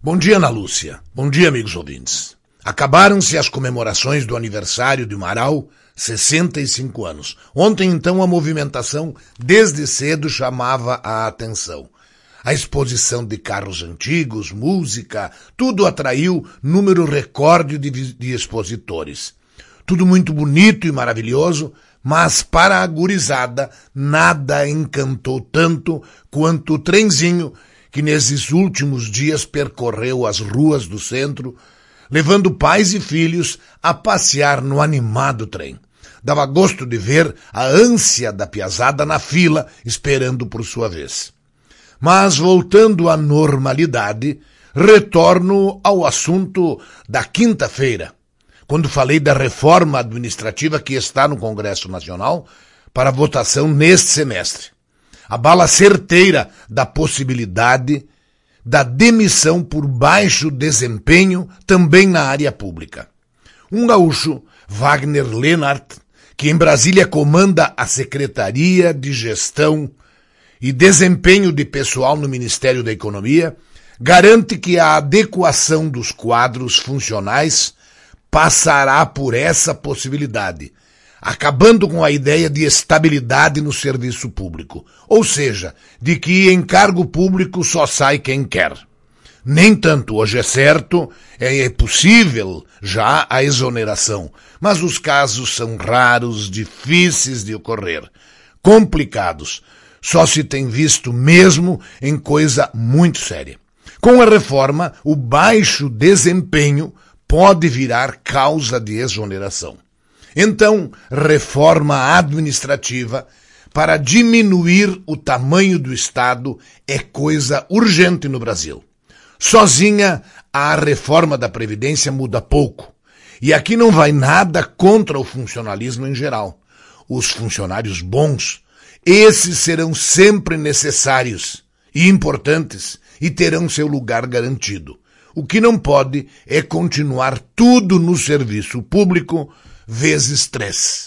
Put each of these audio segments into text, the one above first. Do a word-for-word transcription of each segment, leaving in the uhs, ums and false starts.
Bom dia, Ana Lúcia. Bom dia, amigos ouvintes. Acabaram-se as comemorações do aniversário de Marau, sessenta e cinco anos. Ontem, então, a movimentação, desde cedo, chamava a atenção. A exposição de carros antigos, música, tudo atraiu número recorde de, de expositores. Tudo muito bonito e maravilhoso, mas para a gurizada nada encantou tanto quanto o trenzinho que nesses últimos dias percorreu as ruas do centro, levando pais e filhos a passear no animado trem. Dava gosto de ver a ânsia da piazada na fila, esperando por sua vez. Mas, voltando à normalidade, retorno ao assunto da quinta-feira, quando falei da reforma administrativa que está no Congresso Nacional para votação neste semestre. A bala certeira da possibilidade da demissão por baixo desempenho também na área pública. Um gaúcho, Wagner Lenart, que em Brasília comanda a Secretaria de Gestão e Desempenho de Pessoal no Ministério da Economia, garante que a adequação dos quadros funcionais passará por essa possibilidade, acabando com a ideia de estabilidade no serviço público, ou seja, de que em cargo público só sai quem quer. Nem tanto, hoje é certo, é possível já a exoneração, mas os casos são raros, difíceis de ocorrer, complicados. Só se tem visto mesmo em coisa muito séria. Com a reforma, o baixo desempenho pode virar causa de exoneração. Então, reforma administrativa para diminuir o tamanho do Estado é coisa urgente no Brasil. Sozinha, a reforma da Previdência muda pouco. E aqui não vai nada contra o funcionalismo em geral. Os funcionários bons, esses serão sempre necessários e importantes e terão seu lugar garantido. O que não pode é continuar tudo no serviço público vezes três.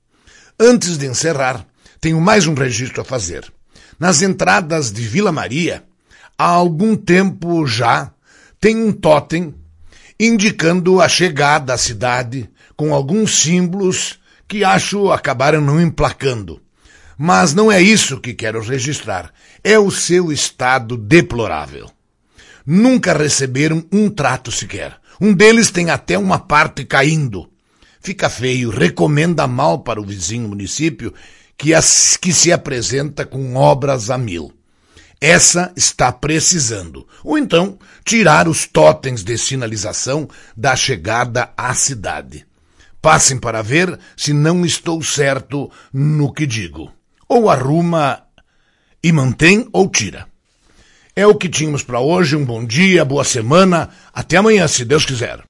Antes de encerrar, tenho mais um registro a fazer. Nas entradas de Vila Maria, há algum tempo já, tem um tótem indicando a chegada à cidade com alguns símbolos que acho acabaram não emplacando. Mas não é isso que quero registrar, é o seu estado deplorável. Nunca receberam um trato sequer. Um deles tem até uma parte caindo. Fica feio, recomenda mal para o vizinho município que, as, que se apresenta com obras a mil. Essa está precisando. Ou então, tirar os totens de sinalização da chegada à cidade. Passem para ver se não estou certo no que digo. Ou arruma e mantém ou tira. É o que tínhamos para hoje. Um bom dia, boa semana. Até amanhã, se Deus quiser.